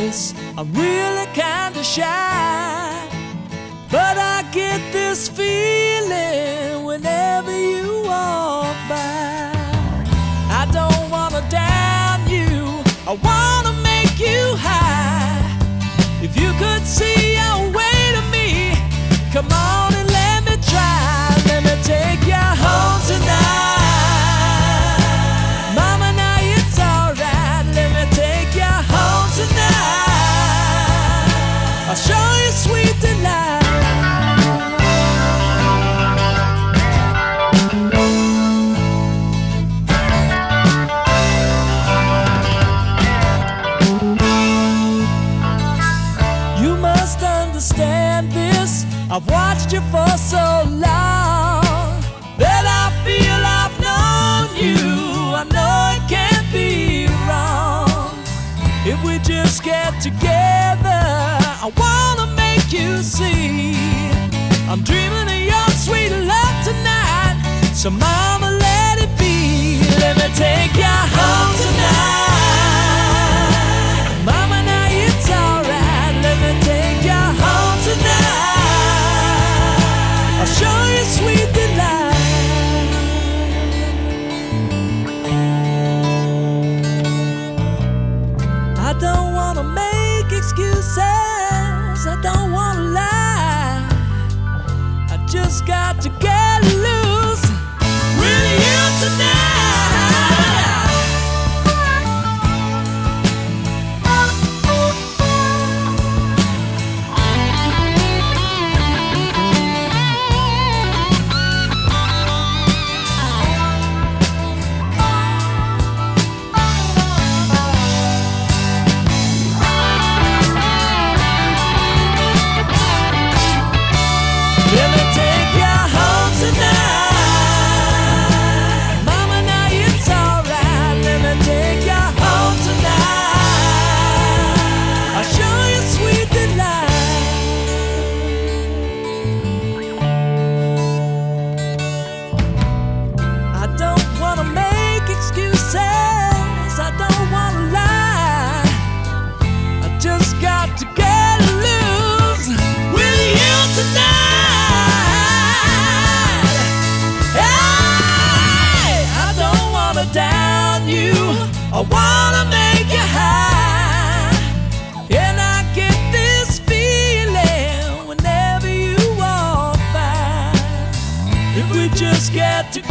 face, I'm really kinda shy, but I get this feeling whenever you walk by. I don't wanna down you, I wanna make you high. If you could see your way to me, come on and let me try. Let me take you home tonight. Mama, now it's alright. Let me take you home tonight. I'll show you sweet delight. You must understand this. I've watched you for so long that I feel I've known you. I know it can't be wrong. If we just get together, I wanna make you see I'm dreaming of your sweet love tonight. So mama, let it be. Let me take you home tonight. Mama, now it's alright. Let me take you home tonight. I'll show you sweet delight. I don't wanna make excuses, I don't wanna lie. I just got to get loose with you tonight. Let me take you home tonight. Mama, now it's alright. Let me take you home tonight. I'll show you sweet delight. I don't wanna make excuses, I don't wanna lie. I just got to get loose with you tonight. Down you, I wanna make you high, and I get this feeling whenever you walk by. If we just get together,